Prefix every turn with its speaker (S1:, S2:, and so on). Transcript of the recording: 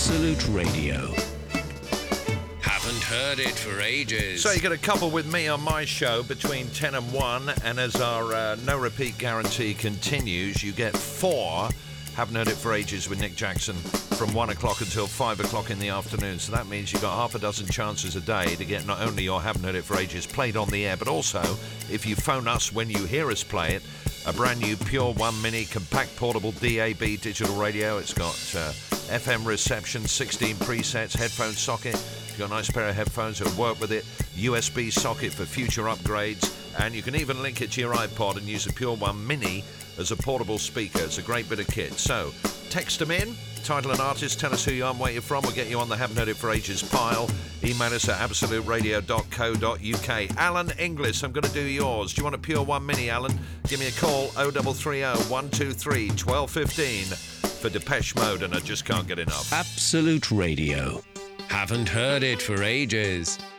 S1: Absolute Radio. Haven't heard it for ages.
S2: So you get a couple with me on my show between 10 and 1, and as our no repeat guarantee continues, you get 4 Haven't Heard It for Ages with Nick Jackson from 1 o'clock until 5 o'clock in the afternoon. So that means you've got half a dozen chances a day to get not only your Haven't Heard It for Ages played on the air, but also, if you phone us when you hear us play it, a brand new Pure One Mini compact portable DAB digital radio. It's got FM reception, 16 presets, headphone socket. You've got a nice pair of headphones that work with it, USB socket for future upgrades, and you can even link it to your iPod and use a Pure One Mini as a portable speaker. It's a great bit of kit. So text them in, title and artist, tell us who you are and where you're from. We'll get you on the Haven't Heard It for Ages pile. Email us at absoluteradio.co.uk. Alan Inglis, I'm going to do yours. Do you want a Pure One Mini, Alan? Give me a call, 0330 123 1215 for Depeche Mode, and I just can't get enough.
S1: Absolute Radio. Haven't heard it for ages.